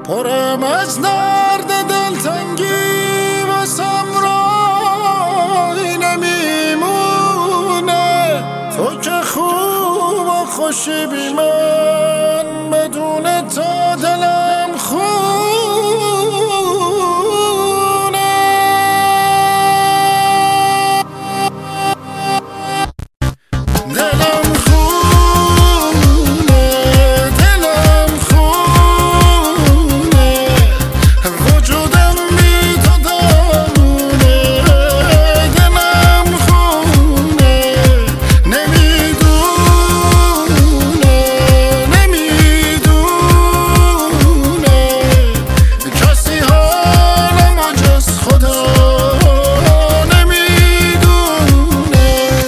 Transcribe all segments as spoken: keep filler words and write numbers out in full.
پرم از درد دلتنگی واسم رای نمیمونه. تو که خوب و خوشی بی من، بدون تا دلم خونه. دلم خونه، دلم خونه، وجودم بی تو دامونه. دلم خونه، نمیدونه نمیدونه کسی حالم و جز خدا نمیدونه.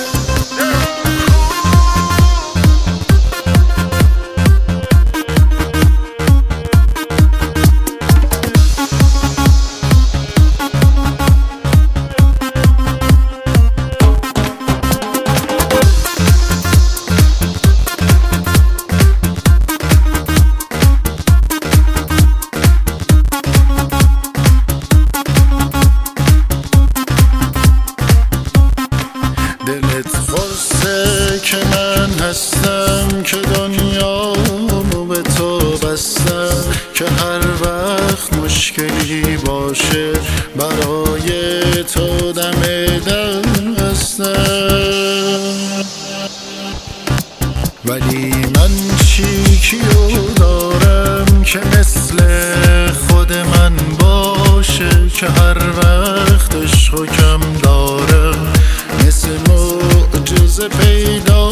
دلت خورسه که من هستم، که دنیامو به تو بستم، که هر وقت مشکلی باشه برای تو دم در هستم. ولی من چی کیو دارم که مثل خود من باشه، که هر وقت عشق و کم دارم مثل معجزه پیدا